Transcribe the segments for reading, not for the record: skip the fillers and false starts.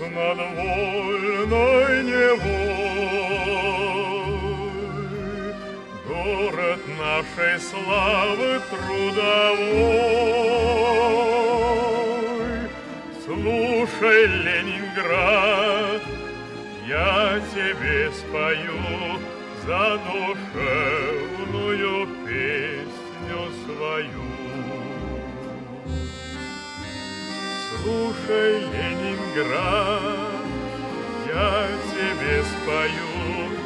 над вольной Невой, город нашей славы трудовой. Слушай, Ленинград, я тебе спою задушевную песню свою. Слушай, Ленинград, я тебе спою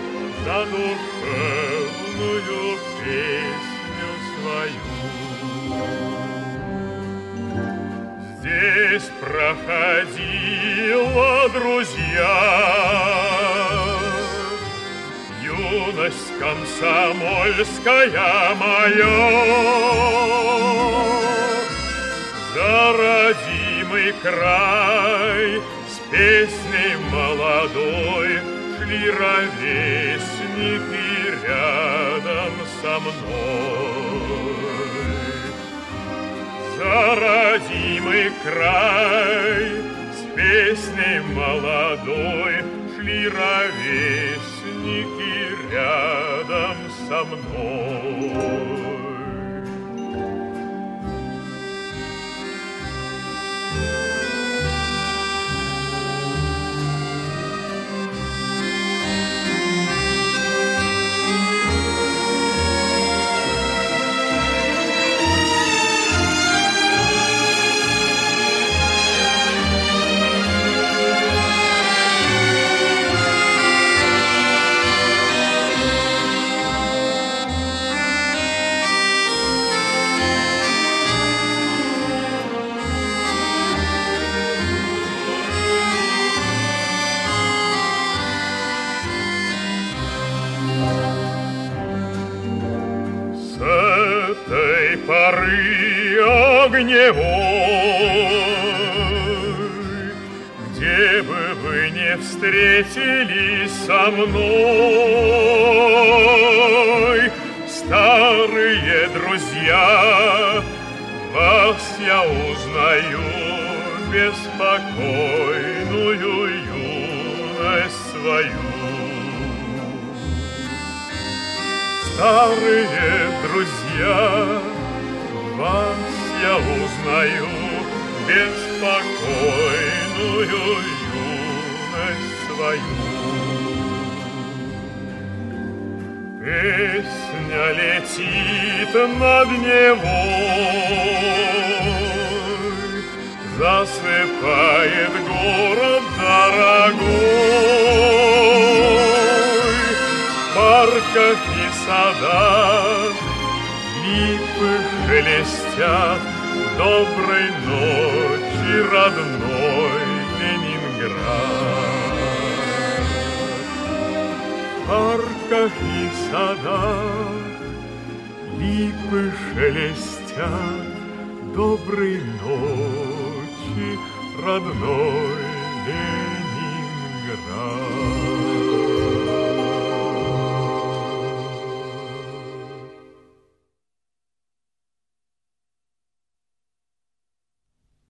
задушевную песню свою. Здесь проходила, друзья, юность комсомольская моя. За родимый край с песней молодой шли ровесники рядом со мной. За родимый край с песней молодой шли ровесники рядом со мной. Этой поры огневой, где бы вы не встретились со мной, старые друзья, вас я узнаю, беспокойную юность свою. Старые друзья, вас я узнаю, беспокойную юность свою. Песня летит над Невой, засыпает город дорогой. В парках и садах липы шелестят, доброй ночи, родной Ленинград. В парках и садах липы шелестят, доброй ночи, родной Ленинград.